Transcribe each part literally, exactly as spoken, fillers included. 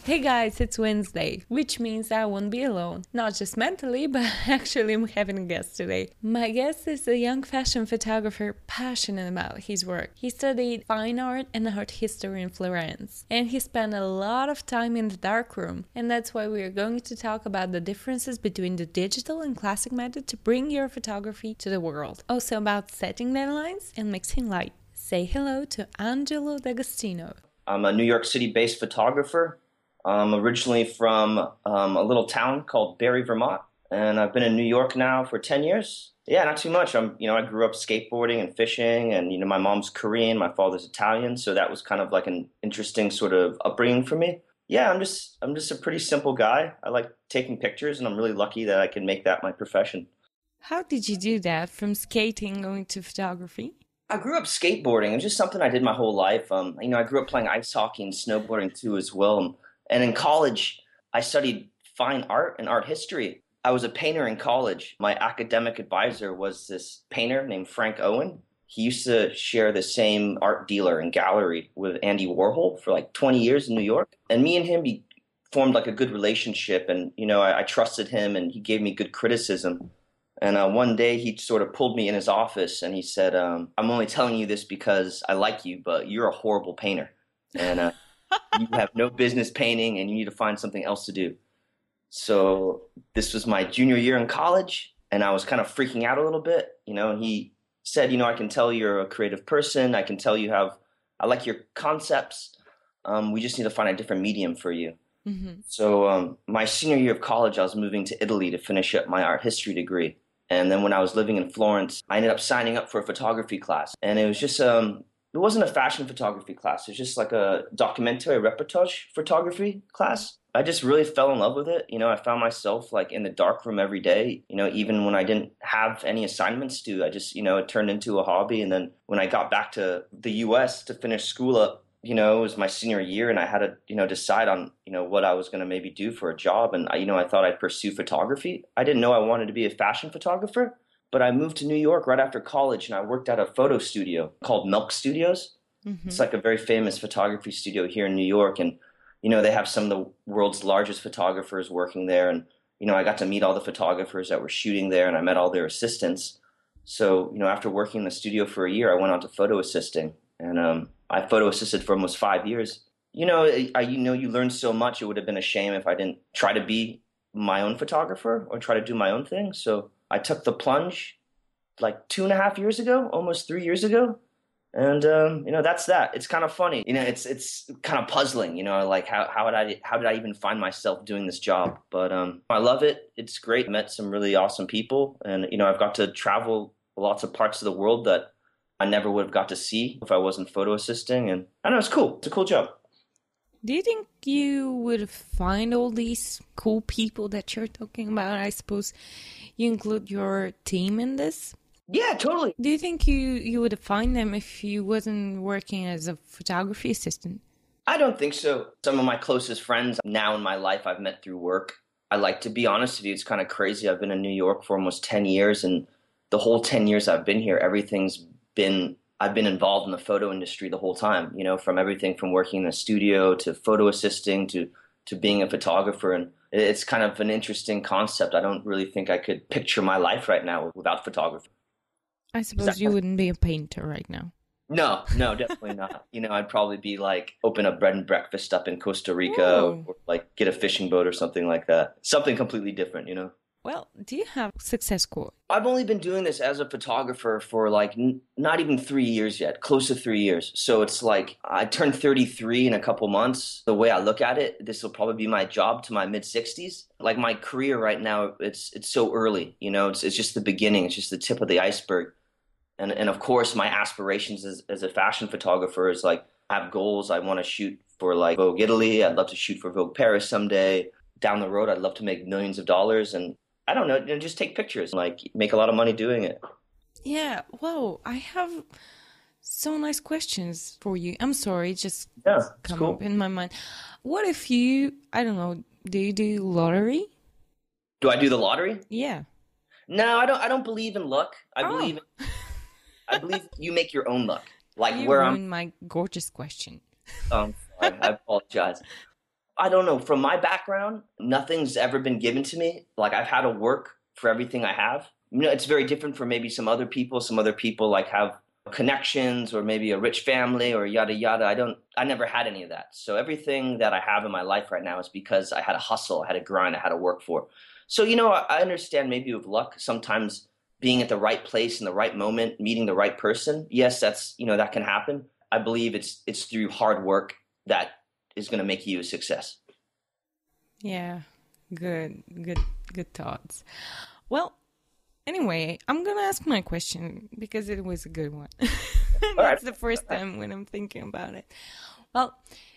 Hey guys, it's Wednesday, which means I won't be alone. Not just mentally, but actually I'm having a guest today. My guest is a young fashion photographer passionate about his work. He studied fine art and art history in Florence, and he spent a lot of time in the darkroom. And that's why we are going to talk about the differences between the digital and classic method to bring your photography to the world. Also about setting deadlines and mixing light. Say hello to Angelo D'Agostino. I'm a New York City-based photographer. I'm originally from um, a little town called Barre, Vermont, and I've been in New York now for ten years. Yeah, not too much. I'm, you know, I grew up skateboarding and fishing, and you know, my mom's Korean, my father's Italian, so that was kind of like an interesting sort of upbringing for me. Yeah, I'm just, I'm just a pretty simple guy. I like taking pictures, and I'm really lucky that I can make that my profession. How did you do that from skating going to photography? I grew up skateboarding. It was just something I did my whole life. Um, you know, I grew up playing ice hockey and snowboarding too as well. And in college, I studied fine art and art history. I was a painter in college. My academic advisor was this painter named Frank Owen. He used to share the same art dealer and gallery with Andy Warhol for like twenty years in New York. And me and him be, formed like a good relationship. And, you know, I, I trusted him and he gave me good criticism. And uh, one day he sort of pulled me in his office and he said, um, I'm only telling you this because I like you, but you're a horrible painter. And uh, you have no business painting and you need to find something else to do. So this was my junior year in college and I was kind of freaking out a little bit, you know, and he said, you know, I can tell you're a creative person. I can tell you have, I like your concepts. Um, we just need to find a different medium for you. Mm-hmm. So um, my senior year of college, I was moving to Italy to finish up my art history degree. And then when I was living in Florence, I ended up signing up for a photography class. And it was just, um, it wasn't a fashion photography class. It was just like a documentary reportage photography class. I just really fell in love with it. You know, I found myself like in the darkroom every day, you know, even when I didn't have any assignments to, I just, you know, it turned into a hobby. And then when I got back to the U S to finish school up, you know, it was my senior year and I had to, you know, decide on, you know, what I was going to maybe do for a job. And, I, you know, I thought I'd pursue photography. I didn't know I wanted to be a fashion photographer, but I moved to New York right after college and I worked at a photo studio called Milk Studios. Mm-hmm. It's like a very famous photography studio here in New York. And, you know, they have some of the world's largest photographers working there. And, you know, I got to meet all the photographers that were shooting there and I met all their assistants. So, you know, after working in the studio for a year, I went on to photo assisting. And um, I photo assisted for almost five years. You know, I, you know, you learn so much. It would have been a shame if I didn't try to be my own photographer or try to do my own thing. So I took the plunge like two and a half years ago, almost three years ago. And, um, you know, that's that. It's kind of funny. You know, it's it's kind of puzzling, you know, like how, how, did I, how did I even find myself doing this job? But um, I love it. It's great. I met some really awesome people. And, you know, I've got to travel lots of parts of the world that I never would have got to see if I wasn't photo assisting. And I don't know, it's cool. It's a cool job. Do you think you would find all these cool people that you're talking about? I suppose you include your team in this? Yeah, totally. Do you think you, you would find them if you wasn't working as a photography assistant? I don't think so. Some of my closest friends now in my life I've met through work. I like to be honest with you, it's kind of crazy. I've been in New York for almost ten years, and the whole ten years I've been here, everything's been, I've been involved in the photo industry the whole time, you know, from everything from working in a studio to photo assisting to, to being a photographer. And it's kind of an interesting concept. I don't really think I could picture my life right now without photography. I suppose you wouldn't be a painter right now. No, no, definitely not. You know, I'd probably be like, open a bread and breakfast up in Costa Rica or, or like get a fishing boat or something like that. Something completely different, you know? Well, do you have a success quote? I've only been doing this as a photographer for like n- not even three years yet, close to three years. So it's like I turned thirty-three in a couple months. The way I look at it, this will probably be my job to my mid sixties. Like my career right now, it's it's so early, you know, it's it's just the beginning. It's just the tip of the iceberg. And and of course, my aspirations as, as a fashion photographer is like I have goals. I want to shoot for like Vogue Italy. I'd love to shoot for Vogue Paris someday. Down the road, I'd love to make millions of dollars. And I don't know, you know, just take pictures, like make a lot of money doing it. Yeah, wow, I have so nice questions for you. I'm sorry, just yeah, come cool. up in my mind. What if you, I don't know, do you do lottery? Do I do the lottery? Yeah. No, I don't. I don't believe in luck. I oh. believe. I believe you make your own luck. Like you where ruined I'm. my gorgeous question. Um, sorry, I apologize. I don't know. From my background, nothing's ever been given to me. Like I've had to work for everything I have. You know, it's very different for maybe some other people. Some other people like have connections or maybe a rich family or yada yada. I don't I never had any of that. So everything that I have in my life right now is because I had to hustle, I had to grind, I had to work for. So, you know, I, I understand maybe with luck, sometimes being at the right place in the right moment, meeting the right person. Yes, that's, you know, that can happen. I believe it's it's through hard work that is going to make you a success. Yeah, good, good, good thoughts. Well, anyway, I'm going to ask my question because it was a good one. That's All right. the first time when I'm thinking about it. Well,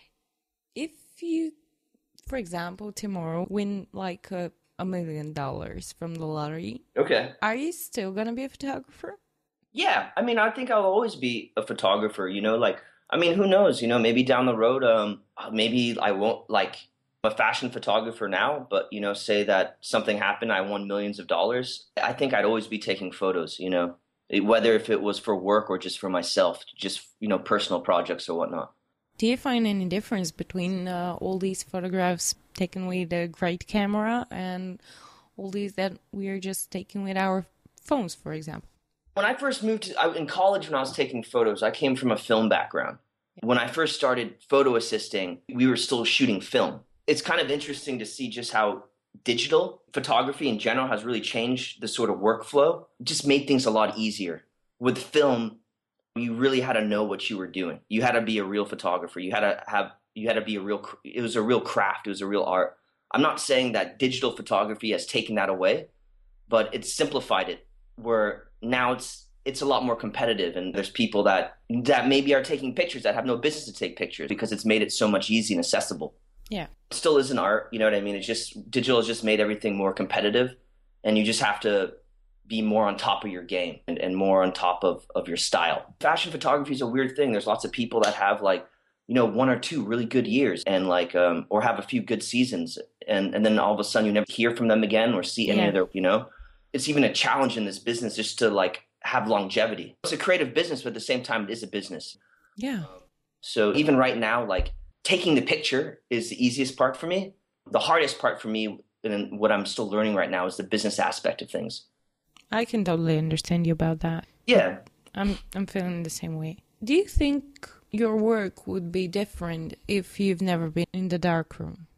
if you, for example, tomorrow win like a, a million dollars from the lottery, Okay. are you still going to be a photographer? Yeah, I mean, I think I'll always be a photographer, you know, like, I mean, who knows, you know, maybe down the road, um, maybe I won't like I'm a fashion photographer now, but, you know, say that something happened, I won millions of dollars. I think I'd always be taking photos, you know, it, whether if it was for work or just for myself, just, you know, personal projects or whatnot. Do you find any difference between uh, all these photographs taken with a great camera and all these that we are just taking with our phones, for example? When I first moved to, I, in college, when I was taking photos, I came from a film background. When I first started photo assisting, we were still shooting film. It's kind of interesting to see just how digital photography in general has really changed the sort of workflow. It just made things a lot easier. With film, you really had to know what you were doing. You had to be a real photographer. You had to have, you had to be a real, it was a real craft. It was a real art. I'm not saying that digital photography has taken that away, but it's simplified it where now it's, it's a lot more competitive, and there's people that, that maybe are taking pictures that have no business to take pictures because it's made it so much easy and accessible. Yeah. It still is an art, you know what I mean? It's just, digital has just made everything more competitive, and you just have to be more on top of your game and, and more on top of, of your style. Fashion photography is a weird thing. There's lots of people that have like, you know, one or two really good years and like, um, or have a few good seasons. And, and then all of a sudden you never hear from them again or see any Yeah. of their, you know, it's even a challenge in this business just to like have longevity. It's a creative business, but at the same time, it is a business. Yeah. So even right now, like taking the picture is the easiest part for me. The hardest part for me, and what I'm still learning right now, is the business aspect of things. I can totally understand you about that. Yeah. I'm I'm feeling the same way. Do you think your work would be different if you've never been in the darkroom?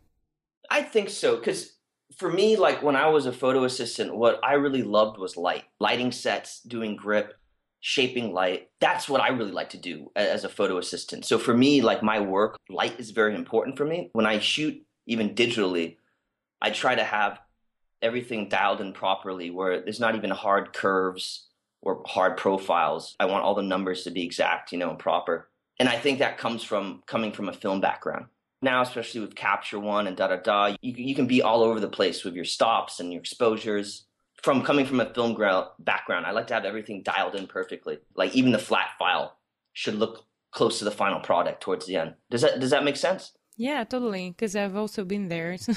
I think so, because for me, like when I was a photo assistant, what I really loved was light. Lighting sets, doing grip, shaping light. That's what I really like to do a- as a photo assistant. So for me, like my work, light is very important for me. When I shoot, even digitally, I try to have everything dialed in properly where there's not even hard curves or hard profiles. I want all the numbers to be exact, you know, and proper. And I think that comes from coming from a film background. Now, especially with Capture One and da-da-da, you, you can be all over the place with your stops and your exposures. From coming from a film gra- background, I like to have everything dialed in perfectly. Like even the flat file should look close to the final product towards the end. Does that does that make sense? Yeah, totally, because I've also been there, so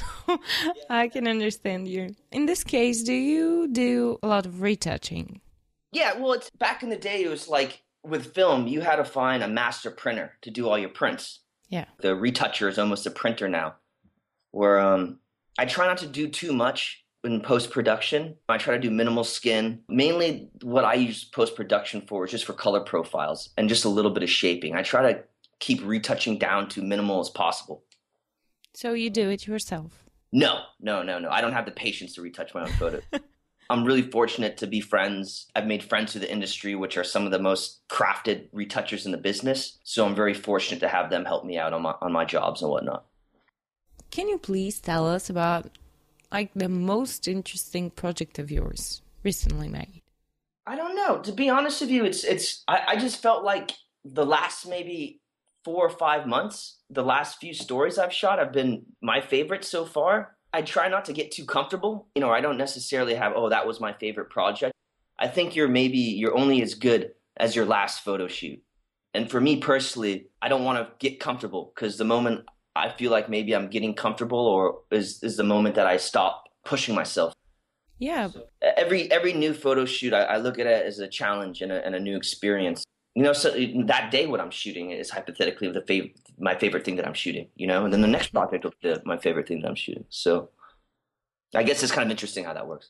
I can understand you. In this case, do you do a lot of retouching? Yeah, well, it's back in the day, it was like with film, you had to find a master printer to do all your prints. Yeah. The retoucher is almost a printer now, where um, I try not to do too much in post-production. I try to do minimal skin. Mainly what I use post-production for is just for color profiles and just a little bit of shaping. I try to keep retouching down to minimal as possible. So you do it yourself? No, no, no, no. I don't have the patience to retouch my own photos. I'm really fortunate to be friends. I've made friends through the industry, which are some of the most crafted retouchers in the business. So I'm very fortunate to have them help me out on my on my jobs and whatnot. Can you please tell us about like the most interesting project of yours recently made? I don't know. To be honest with you, it's it's I, I just felt like the last maybe four or five months, the last few stories I've shot have been my favorites so far. I try not to get too comfortable. You know, I don't necessarily have, oh, that was my favorite project. I think you're maybe, you're only as good as your last photo shoot. And for me personally, I don't want to get comfortable because the moment I feel like maybe I'm getting comfortable or is, is the moment that I stop pushing myself. Yeah. So every, every new photo shoot, I, I look at it as a challenge and a, and a new experience. You know, so that day what I'm shooting is hypothetically the fav- my favorite thing that I'm shooting, you know, and then the next project will be my favorite thing that I'm shooting. So I guess it's kind of interesting how that works.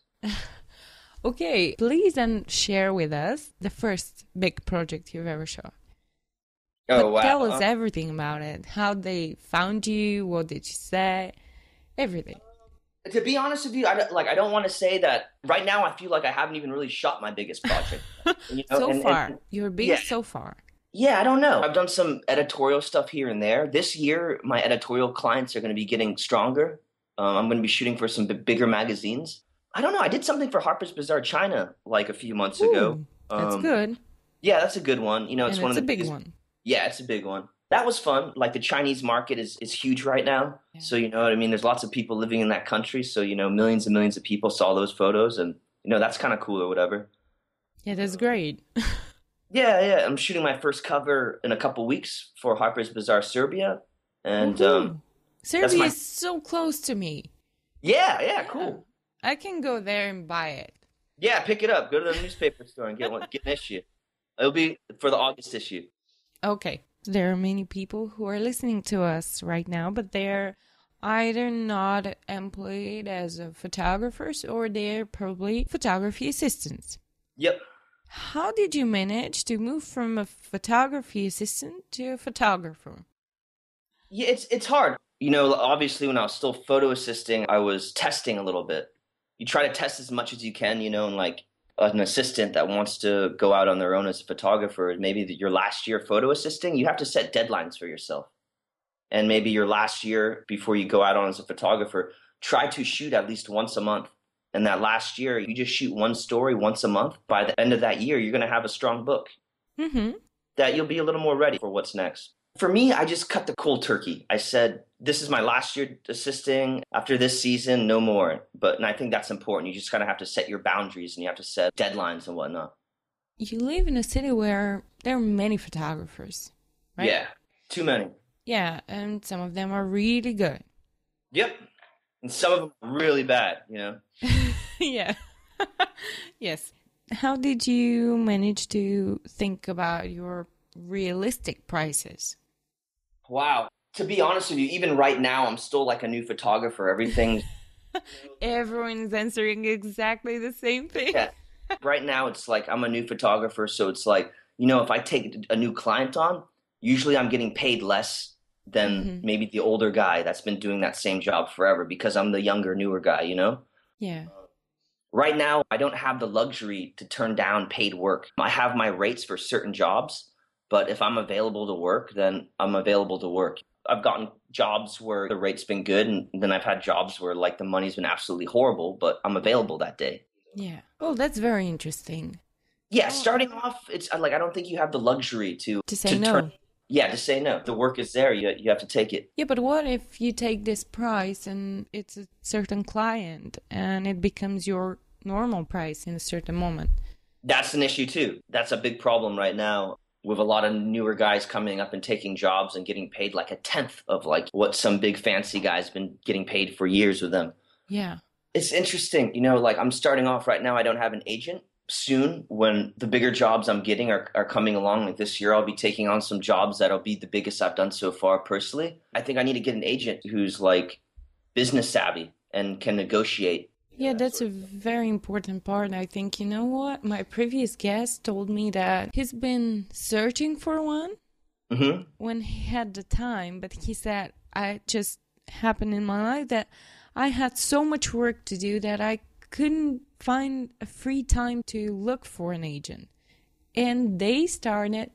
Okay, please then share with us the first big project you've ever shot. Oh, But wow. tell us Um, everything about it. How they found you, what did you say, everything. to be honest with you, I don't, like I don't want to say that right now. I feel like I haven't even really shot my biggest project, you know, So and, and far, your yeah, biggest so far. yeah, I don't know. I've done some editorial stuff here and there. This year, my editorial clients are going to be getting stronger. Um, I'm going to be shooting for some b- bigger magazines. I don't know. I did something for Harper's Bazaar China like a few months ago. Ooh, that's Um, good. yeah, that's a good one. You know, it's And one of it's the a big biggest. one. Yeah, it's a big one. That was fun. Like the Chinese market is is huge right now. Yeah. So you know what I mean? There's lots of people living in that country. So, you know, millions and millions of people saw those photos and you know, that's kind of cool or whatever. Yeah, that's great. Yeah, yeah. I'm shooting my first cover in a couple weeks for Harper's Bazaar Serbia. And um Woohoo! that's Serbia my is so close to me. Yeah, yeah, Yeah. cool. I can go there and buy it. Yeah, pick it up. Go to the newspaper store and get one get an issue. It'll be for the August issue. Okay. There are many people who are listening to us right now, but they're either not employed as a photographers or they're probably photography assistants. Yep. How did you manage to move from a photography assistant to a photographer? Yeah, it's it's hard. You know, obviously when I was still photo assisting, I was testing a little bit. You try to test as much as you can, you know, and like an assistant that wants to go out on their own as a photographer, maybe your last year photo assisting, you have to set deadlines for yourself. And maybe your last year before you go out on as a photographer, try to shoot at least once a month. And that last year, you just shoot one story once a month. By the end of that year, you're going to have a strong book Mm-hmm. that you'll be a little more ready for what's next. For me, I just cut the cold turkey. I said, this is my last year assisting. After this season, no more. But and I think that's important. You just kind of have to set your boundaries and you have to set deadlines and whatnot. You live in a city where there are many photographers, right? Yeah, too many. Yeah, and some of them are really good. Yep. And some of them are really bad, you know? Yeah. Yes. How did you manage to think about your realistic prices? Wow. To be honest with you, even right now, I'm still like a new photographer. Everything's Everyone's answering exactly the same thing. yeah. Right now, it's like I'm a new photographer. So it's like, you know, if I take a new client on, usually I'm getting paid less than Mhm. maybe the older guy that's been doing that same job forever because I'm the younger, newer guy, you know? Yeah. Right now, I don't have the luxury to turn down paid work. I have my rates for certain jobs, but if I'm available to work, then I'm available to work. I've gotten jobs where the rate's been good, and then I've had jobs where like the money's been absolutely horrible, but I'm available that day. Yeah. Well, that's very interesting. Yeah, starting off, it's like I don't think you have the luxury to To say no. turn, yeah, to say no. The work is there, you you have to take it. Yeah, but what if you take this price and it's a certain client and it becomes your normal price in a certain moment? That's an issue too. That's a big problem right now with a lot of newer guys coming up and taking jobs and getting paid like a tenth of like what some big fancy guy's been getting paid for years with them. Yeah. It's interesting, you know, like I'm starting off right now, I don't have an agent. Soon, when the bigger jobs I'm getting are, are coming along, like this year, I'll be taking on some jobs that'll be the biggest I've done so far personally. I think I need to get an agent who's like business savvy and can negotiate. Yeah, that's a very important part. I think, you know what? My previous guest told me that he's been searching for one Mm-hmm. when he had the time, but he said, I just happened in my life that I had so much work to do that I couldn't find a free time to look for an agent. And they started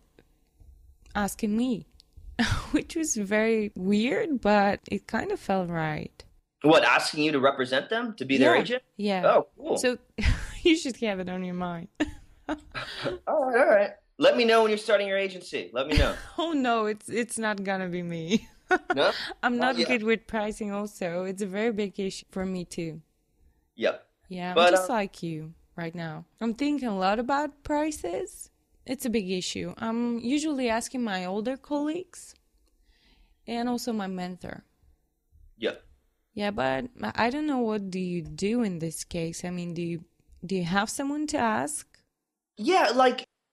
asking me, which was very weird, but it kind of felt right. What, asking you to represent them, to be their Yeah, agent? yeah. Oh, cool. So you should have it on your mind. all right, all right. Let me know when you're starting your agency. Let me know. Oh no, it's it's not gonna be me. No? I'm not yet. good with pricing also. It's a very big issue for me too. Yep. Yeah, I'm But, just uh, like you right now. I'm thinking a lot about prices. It's a big issue. I'm usually asking my older colleagues and also my mentor. Yep. Yeah, but I don't know, what do you do in this case? I mean, do you do you have someone to ask? Yeah, like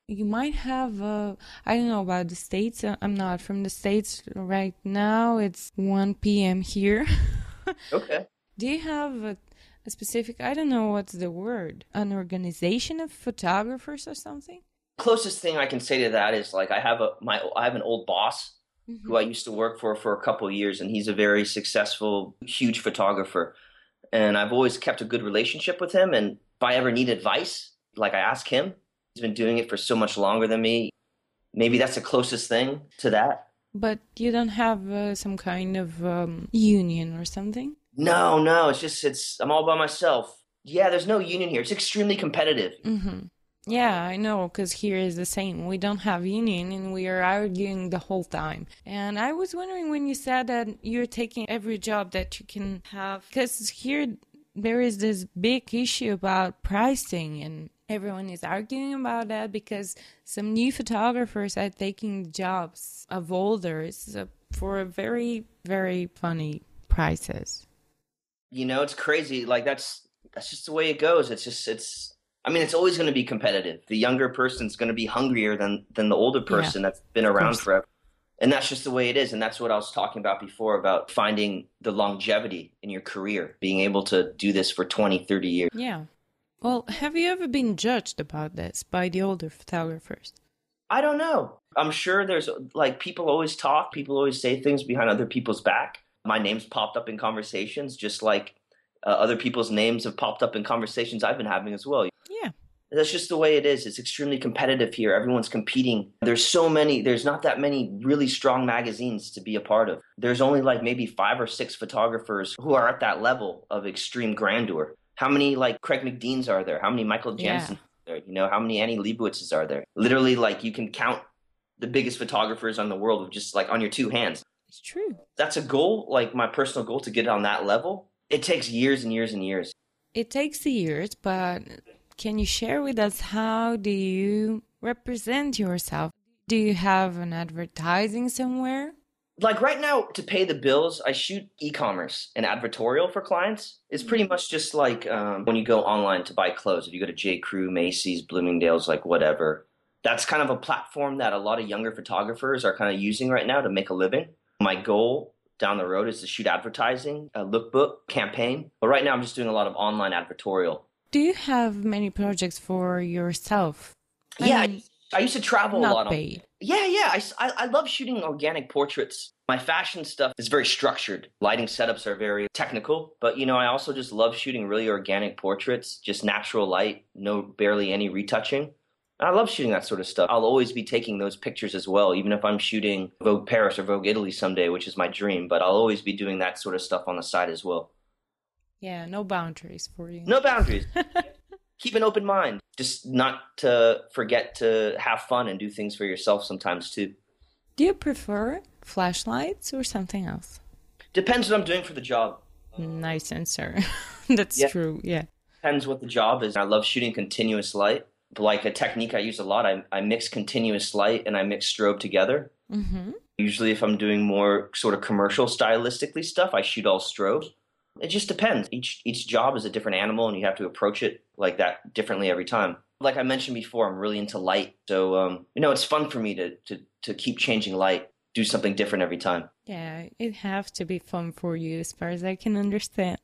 You might have, uh, I don't know about the States. uh, I'm not from the States right now. It's one p m here. Okay. Do you have a, a specific, I don't know what's the word, an organization of photographers or something? Closest thing I can say to that is like I have a my I have an old boss who Mm-hmm. I used to work for for a couple of years, and he's a very successful, huge photographer. And I've always kept a good relationship with him. And if I ever need advice, like I ask him, he's been doing it for so much longer than me. Maybe that's the closest thing to that. But you don't have uh, some kind of um, union or something? No, no, it's just it's I'm all by myself. Yeah, there's no union here. It's extremely competitive. Mm-hmm. Yeah, I know, because here is the same. We don't have union and we are arguing the whole time. And I was wondering when you said that you're taking every job that you can have, because here there is this big issue about pricing and everyone is arguing about that because some new photographers are taking jobs of olders uh, for very, very funny prices. You know, it's crazy. Like that's that's just the way it goes. It's just it's I mean, it's always going to be competitive. The younger person's going to be hungrier than than the older Yeah, person that's been of around course. forever. And that's just the way it is. And that's what I was talking about before about finding the longevity in your career, being able to do this for twenty, thirty years. Yeah. Well, have you ever been judged about this by the older photographers? I don't know. I'm sure there's like people always talk, people always say things behind other people's back. My name's popped up in conversations, just like uh, other people's names have popped up in conversations I've been having as well. Yeah. That's just the way it is. It's extremely competitive here. Everyone's competing. There's so many, there's not that many really strong magazines to be a part of. There's only like maybe five or six photographers who are at that level of extreme grandeur. How many like Craig McDeans are there? How many Michael Yeah. Jensen are there? You know, how many Annie Leibowitzes are there? Literally, like you can count the biggest photographers on the world with just like on your two hands. It's true. That's a goal, like my personal goal to get on that level. It takes years and years and years. It takes years, but can you share with us how do you represent yourself? Do you have an advertising somewhere? Like right now, to pay the bills, I shoot e-commerce and advertorial for clients. It's pretty much just like um, when you go online to buy clothes. If you go to J. Crew, Macy's, Bloomingdale's, like whatever. That's kind of a platform that a lot of younger photographers are kind of using right now to make a living. My goal down the road is to shoot advertising, a lookbook campaign. But right now, I'm just doing a lot of online advertorial. Do you have many projects for yourself? I Yeah, mean, I, I used to travel a not lot. On, paid. yeah, yeah. I, s- I- I love shooting organic portraits. My fashion stuff is very structured. Lighting setups are very technical. But, you know, I also just love shooting really organic portraits, just natural light, no barely any retouching. I love shooting that sort of stuff. I'll always be taking those pictures as well, even if I'm shooting Vogue Paris or Vogue Italy someday, which is my dream. But I'll always be doing that sort of stuff on the side as well. Yeah, no boundaries for you. No boundaries. Keep an open mind. Just not to forget to have fun and do things for yourself sometimes too. Do you prefer flashlights or something else? Depends what I'm doing for the job. Nice answer. That's Yeah. true, yeah. Depends what the job is. I love shooting continuous light. Like a technique I use a lot, I, I mix continuous light and I mix strobe together. Mm-hmm. Usually if I'm doing more sort of commercial stylistically stuff, I shoot all strobe. It just depends. Each each job is a different animal and you have to approach it like that differently every time. Like I mentioned before, I'm really into light. So, um, you know, it's fun for me to, to, to keep changing light, do something different every time. Yeah, it has to be fun for you as far as I can understand.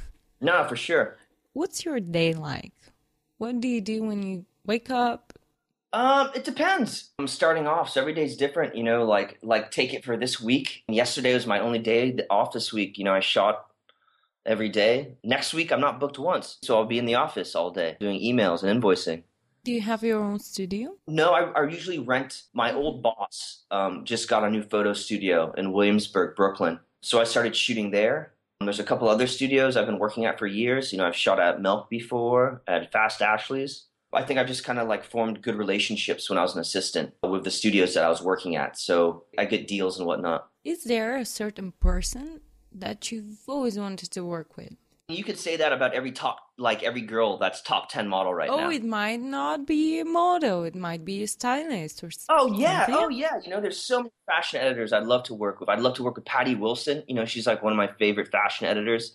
No, for sure. What's your day like? What do you do when you wake up? Um, it depends. I'm starting off, so every day's different. You know, like like take it for this week. Yesterday was my only day off this week. You know, I shot every day. Next week, I'm not booked once, so I'll be in the office all day doing emails and invoicing. Do you have your own studio? No, I, I usually rent. My old boss um, just got a new photo studio in Williamsburg, Brooklyn. So I started shooting there. Um, there's a couple other studios I've been working at for years. You know, I've shot at Milk before, at Fast Ashley's. I think I've just kind of like formed good relationships when I was an assistant with the studios that I was working at. So I get deals and whatnot. Is there a certain person that you've always wanted to work with? You could say that about every top, like every girl that's top ten model right Oh, now. it might not be a model. It might be a stylist or s- Oh yeah, something. oh yeah. You know, there's so many fashion editors I'd love to work with. I'd love to work with Patty Wilson. You know, she's like one of my favorite fashion editors.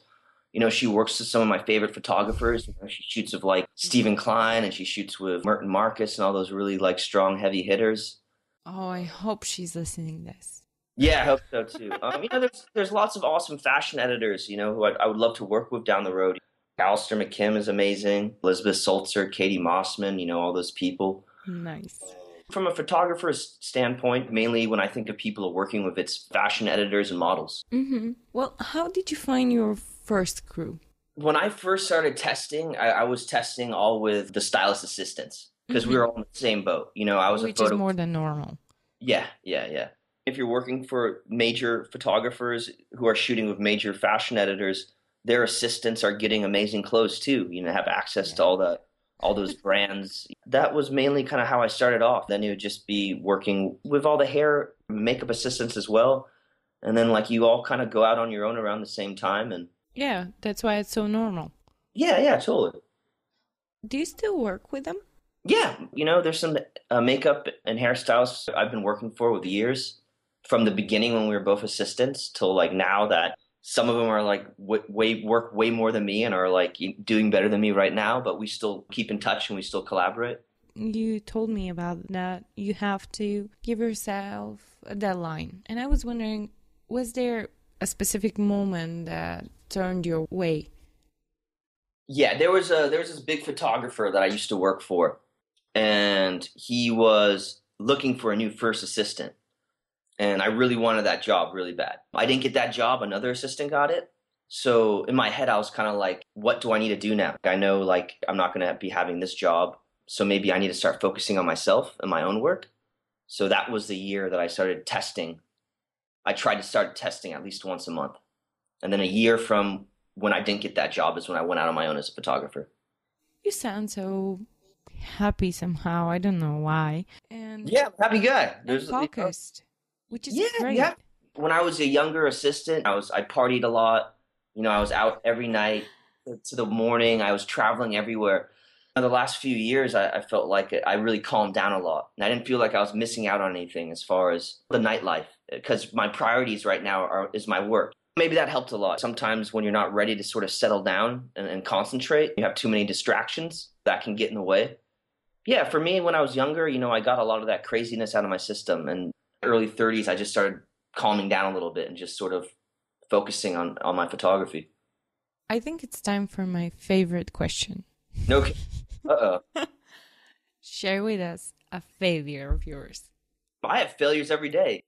You know, she works with some of my favorite photographers. You know, she shoots with like Stephen Klein and she shoots with Merton Marcus and all those really like strong, heavy hitters. Oh, I hope she's listening this. Yeah, I hope so too. Um, you know, there's there's lots of awesome fashion editors, you know, who I, I would love to work with down the road. Alistair McKim is amazing. Elizabeth Sulzer, Katie Mossman, you know, all those people. Nice. From a photographer's standpoint, mainly when I think of people working with, it's fashion editors and models. Mm-hmm. Well, how did you find your first crew? When I first started testing, I, I was testing all with the stylist assistants because mm-hmm. we were all in the same boat. You know, I was Which a photo. is more than normal. Yeah, yeah, yeah. If you're working for major photographers who are shooting with major fashion editors, their assistants are getting amazing clothes too. You know, have access yeah. to all the all those brands. That was mainly kind of how I started off. Then it would just be working with all the hair makeup assistants as well. And then like you all kind of go out on your own around the same time. And yeah, that's why it's so normal. Yeah, yeah, totally. Do you still work with them? Yeah. You know, there's some uh, makeup and hairstylists I've been working for with years. From the beginning when we were both assistants till like now that some of them are like w- way work way more than me and are like doing better than me right now, but we still keep in touch and we still collaborate. You told me about that. You have to give yourself a deadline. And I was wondering, was there a specific moment that turned your way? Yeah, there was a there was this big photographer that I used to work for, and he was looking for a new first assistant. And I really wanted that job really bad. I didn't get that job. Another assistant got it. So in my head, I was kind of like, what do I need to do now? I know like I'm not going to be having this job. So maybe I need to start focusing on myself and my own work. So that was the year that I started testing. I tried to start testing at least once a month. And then a year from when I didn't get that job is when I went out on my own as a photographer. You sound so happy somehow. I don't know why. And yeah, I'm a happy guy. There's focused. Which is yeah, great. Yeah. When I was a younger assistant, I was I partied a lot. You know, I was out every night to the morning. I was traveling everywhere. In the last few years, I, I felt like I really calmed down a lot. And I didn't feel like I was missing out on anything as far as the nightlife, because my priorities right now are is my work. Maybe that helped a lot. Sometimes when you're not ready to sort of settle down and, and concentrate, you have too many distractions that can get in the way. Yeah, for me, when I was younger, you know, I got a lot of that craziness out of my system. And early thirties, I just started calming down a little bit and just sort of focusing on, on my photography. I think it's time for my favorite question. Okay. Uh-oh. Share with us a failure of yours. I have failures every day.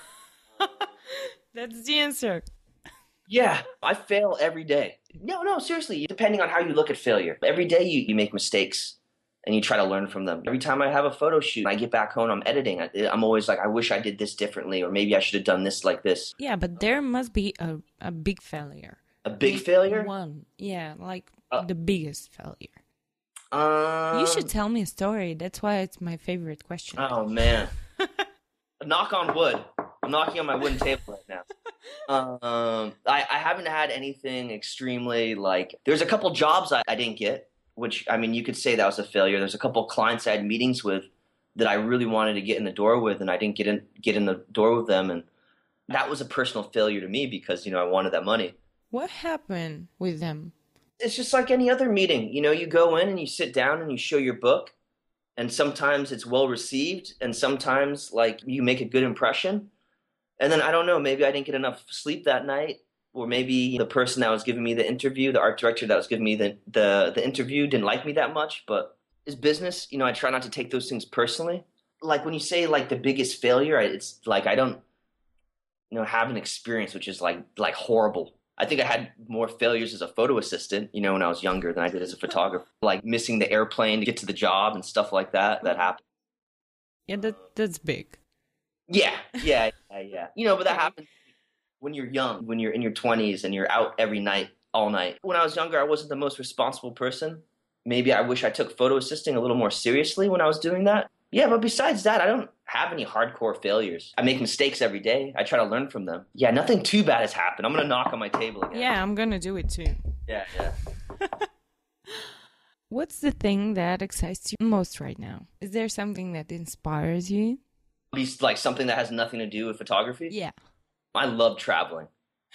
That's the answer. Yeah, I fail every day. No, no, seriously, depending on how you look at failure. Every day you, you make mistakes. And you try to learn from them. Every time I have a photo shoot, I get back home, I'm editing. I, I'm always like, I wish I did this differently, or maybe I should have done this like this. Yeah, but there must be a, a big failure. A big like failure? One. Yeah, like uh, the biggest failure. Um, you should tell me a story. That's why it's my favorite question. Oh, man. Knock on wood. I'm knocking on my wooden table right now. Um, I, I haven't had anything extremely like... There's a couple jobs I, I didn't get. Which, I mean, you could say that was a failure. There's a couple of clients I had meetings with that I really wanted to get in the door with, and I didn't get in get in the door with them. And that was a personal failure to me because, you know, I wanted that money. What happened with them? It's just like any other meeting. You know, you go in and you sit down and you show your book, and sometimes it's well received, and sometimes, like, you make a good impression. And then, I don't know, maybe I didn't get enough sleep that night. Or maybe the person that was giving me the interview, the art director that was giving me the, the, the interview didn't like me that much. But it's business. You know, I try not to take those things personally. Like when you say like the biggest failure, it's like I don't, you know, have an experience which is like like horrible. I think I had more failures as a photo assistant, you know, when I was younger than I did as a photographer. Like missing the airplane to get to the job and stuff like that. That happened. Yeah, that that's big. Yeah, yeah, yeah, yeah. You know, but that happens. When you're young, when you're in your twenties and you're out every night, all night. When I was younger, I wasn't the most responsible person. Maybe I wish I took photo assisting a little more seriously when I was doing that. Yeah, but besides that, I don't have any hardcore failures. I make mistakes every day. I try to learn from them. Yeah, nothing too bad has happened. I'm going to knock on my table again. Yeah, I'm going to do it too. Yeah, yeah. What's the thing that excites you most right now? Is there something that inspires you? Like something that has nothing to do with photography? Yeah. I love traveling.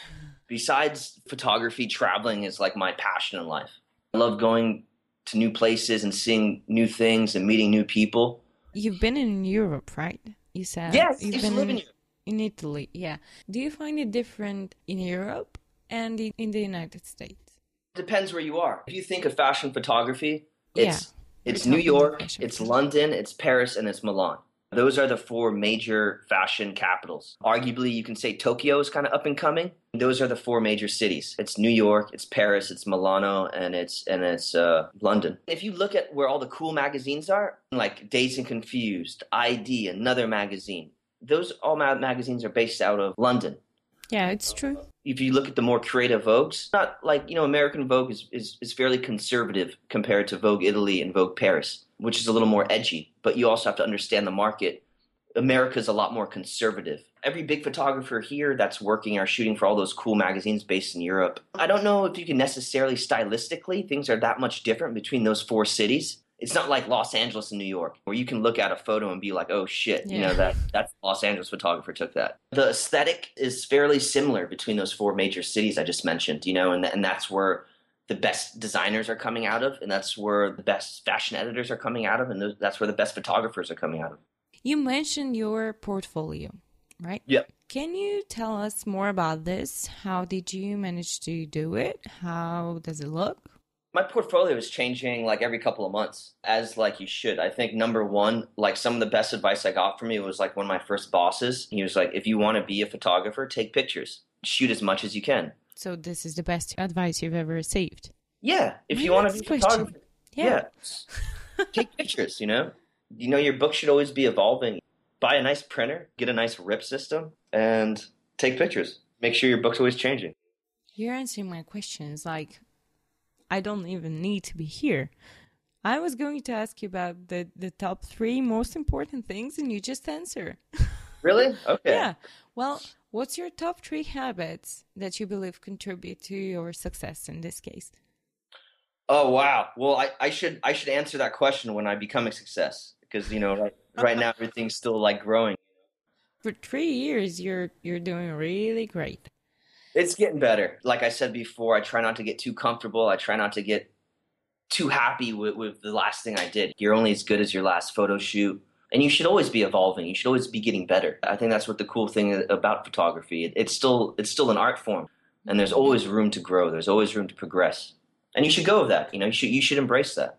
Besides photography, traveling is like my passion in life. I love going to new places and seeing new things and meeting new people. You've been in Europe, right? You said. Yes, I You've used to been live in in, Europe. in Italy, yeah. Do you find it different in Europe and in in the United States? Depends where you are. If you think of fashion photography, Yeah, it's we're it's New talking about York, fashion it's photography. London, it's Paris, and it's Milan. Those are the four major fashion capitals. Arguably, you can say Tokyo is kind of up and coming. Those are the four major cities. It's New York, it's Paris, it's Milano, and it's and it's uh, London. If you look at where all the cool magazines are, like Dazed and Confused, I D, another magazine, those all ma- magazines are based out of London. Yeah, it's true. If you look at the more creative Vogues, not like, you know, American Vogue is, is, is fairly conservative compared to Vogue Italy and Vogue Paris, which is a little more edgy. But you also have to understand the market. America's a lot more conservative. Every big photographer here that's working or shooting for all those cool magazines based in Europe, I don't know if you can necessarily stylistically, things are that much different between those four cities. It's not like Los Angeles and New York, where you can look at a photo and be like, oh shit, you Yeah. know, that that Los Angeles photographer took that. The aesthetic is fairly similar between those four major cities I just mentioned, you know, and, and that's where the best designers are coming out of, and that's where the best fashion editors are coming out of, and those, that's where the best photographers are coming out of. You mentioned your portfolio, right? Yep. Can you tell us more about this? How did you manage to do it? How does it look? My portfolio is changing like every couple of months, as like you should. I think number one, like some of the best advice I got from me was like one of my first bosses. He was like, if you want to be a photographer, take pictures, shoot as much as you can. So this is the best advice you've ever received. Yeah, if My you want to be a next question. photographer, Yeah. yeah, take pictures. You know, you know your book should always be evolving. Buy a nice printer, get a nice rip system, and take pictures. Make sure your book's always changing. You're answering my questions like I don't even need to be here. I was going to ask you about the, the top three most important things and you just answer. Really? Okay. Yeah. Well, what's your top three habits that you believe contribute to your success in this case? Oh wow. Well, I, I should I should answer that question when I become a success, because you know right right now everything's still like growing. For three years, you're you're doing really great. It's getting better. Like I said before, I try not to get too comfortable. I try not to get too happy with, with the last thing I did. You're only as good as your last photo shoot. And you should always be evolving. You should always be getting better. I think that's what the cool thing about photography. It, it's still it's still an art form. And there's always room to grow. There's always room to progress. And you should go with that. You know, you should you should embrace that.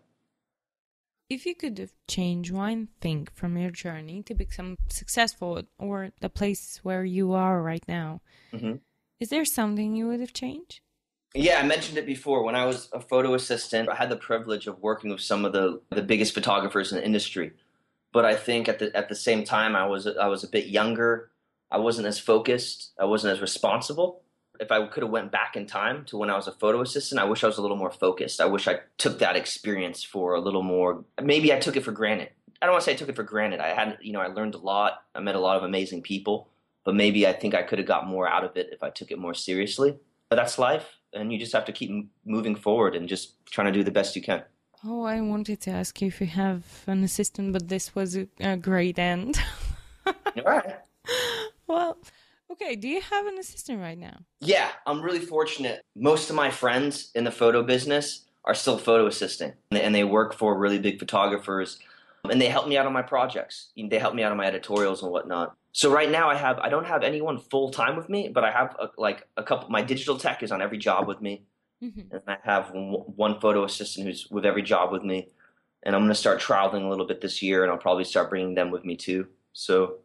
If you could change one thing from your journey to become successful or the place where you are right now, Mm-hmm. is there something you would have changed? Yeah, I mentioned it before. When I was a photo assistant, I had the privilege of working with some of the, the biggest photographers in the industry. But I think at the at the same time, I was I was a bit younger. I wasn't as focused. I wasn't as responsible. If I could have went back in time to when I was a photo assistant, I wish I was a little more focused. I wish I took that experience for a little more. Maybe I took it for granted. I don't want to say I took it for granted. I had, you know, I learned a lot. I met a lot of amazing people. But maybe I think I could have got more out of it if I took it more seriously. But that's life, and you just have to keep m- moving forward and just trying to do the best you can. Oh, I wanted to ask you if you have an assistant, but this was a, a great end. All right. Well, okay, do you have an assistant right now? Yeah, I'm really fortunate. Most of my friends in the photo business are still photo assisting, and they, and they work for really big photographers, and they help me out on my projects. They help me out on my editorials and whatnot. So right now I have I don't have anyone full time with me, but I have a, like a couple. My digital tech is on every job with me, Mm-hmm. and I have one, one photo assistant who's with every job with me. And I'm going to start traveling a little bit this year, and I'll probably start bringing them with me too. So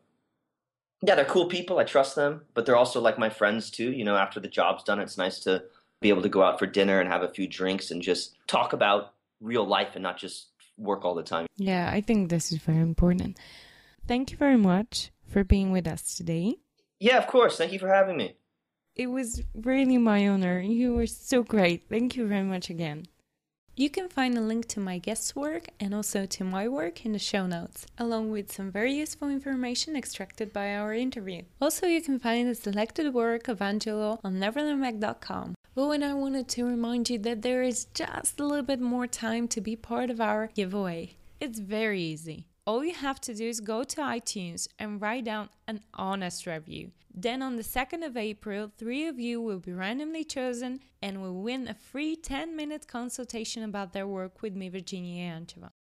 yeah, they're cool people. I trust them, but they're also like my friends too. You know, after the job's done, it's nice to be able to go out for dinner and have a few drinks and just talk about real life and not just work all the time. Yeah, I think this is very important. Thank you very much for being with us today. Yeah, of course. Thank you for having me. It was really my honor. You were so great. Thank you very much again. You can find a link to my guest's work and also to my work in the show notes, along with some very useful information extracted by our interview. Also, you can find the selected work of Angelo on neverland mag dot com. Oh, and I wanted to remind you that there is just a little bit more time to be part of our giveaway. It's very easy. All you have to do is go to iTunes and write down an honest review. Then on the second of April, three of you will be randomly chosen and will win a free ten minute consultation about their work with me, Virginia Yantova.